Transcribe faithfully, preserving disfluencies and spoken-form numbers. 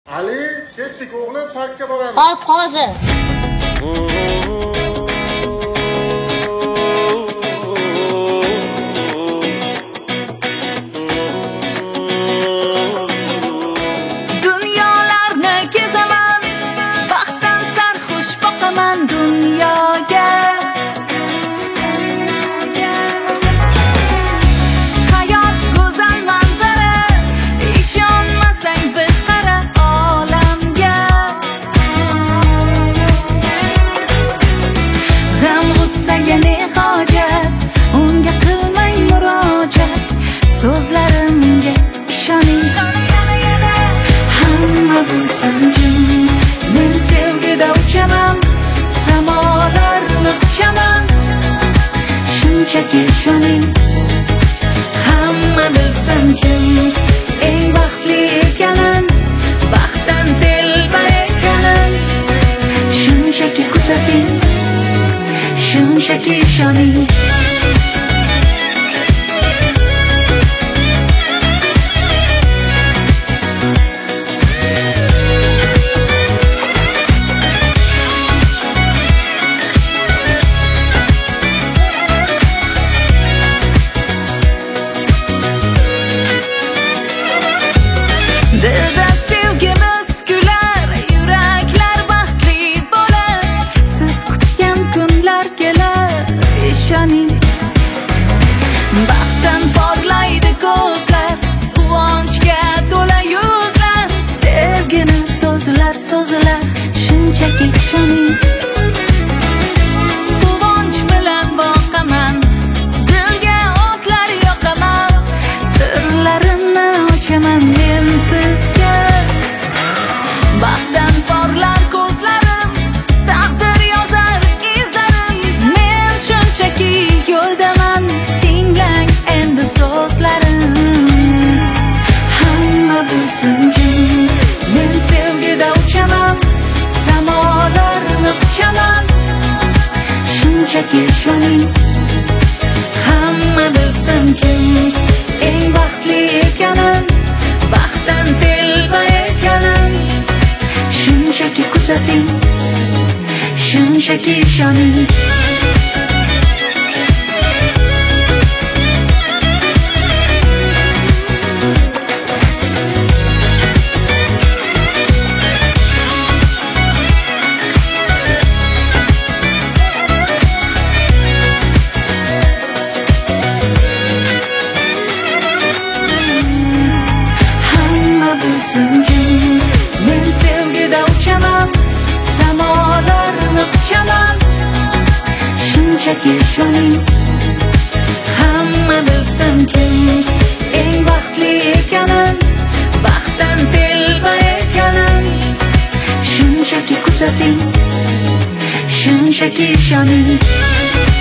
Ali, ketdik o'g'lim, parkka boramiz. Hop, hozir. Dunyolarni kezaman, baxtdan sarxush boqaman dunyoga. Hayot go'zal manzara, ishonmasang bir qara olamga. G'am g'ussaga ne hojat, unga qilmang murojaat, so'zlarimga ishoning. Hamma bo'lsin jim, men sevgida uchaman, samolarni quchaman, shunchaki ishoning. Hamma bilsin kim eng baxtli ekanin, baxtdan telba ekanin, shunchaki kuzating, shunchaki ishoning. Dilda sevgimiz kular, yuraklar baxtli bo'lar, siz kutgan kunlar kelar, ishoning. Baxtdan porlaydi ko'zlar, quvonchga to'la yuzlar, sevgini so'zlar so'zlar, shunchaki ishoning. Quvonch bilan boqaman, dilga o'tlar yoqaman, sirlarimni ochaman men sizga. Baxtdan porlar ko'zlarim, taqdir yozar izlarim, men shunchaki yo'ldaman, tinglang endi so'zlarim. Hamma bilsin jim, men sevgida uchaman, samolarni quchaman, shunchaki ishoning. Hamma bilsin kim eng baxtli ekanin, baxtdan telba ekanin, shunchaki kuzating, shunchaki ishoning. Hamma bilsin jim, men sevgida uchaman, samolarni quchaman, shunchaki ishoning. Hamma bilsin kim eng baxtli ekanin, baxtdan telba ekanin, shunchaki kuzating, shunchaki ishoning.